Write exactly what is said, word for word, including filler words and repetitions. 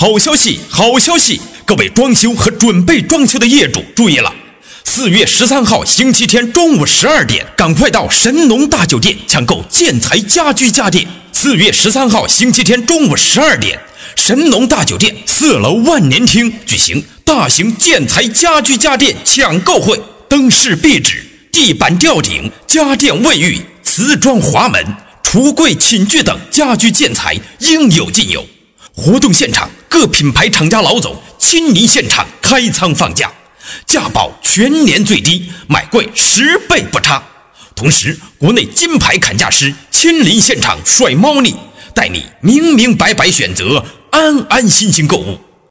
好消息，好消息！各位装修和准备装修的业主注意了，四月十三号星期天中午十二点，赶快到神农大酒店抢购建材家居家电。四月十三号星期天中午十二点，神农大酒店四楼万年厅举行大型建材家居家电抢购会，灯饰壁纸、地板吊顶、家电卫浴、瓷砖滑门、橱柜寝具等家居建材应有尽有。活动现场各品牌厂家老总亲临现场开仓放价，价保全年最低，买贵十倍不差。同时，国内金牌砍价师亲临现场甩猫腻，带你明明白白选择，安安心心购物。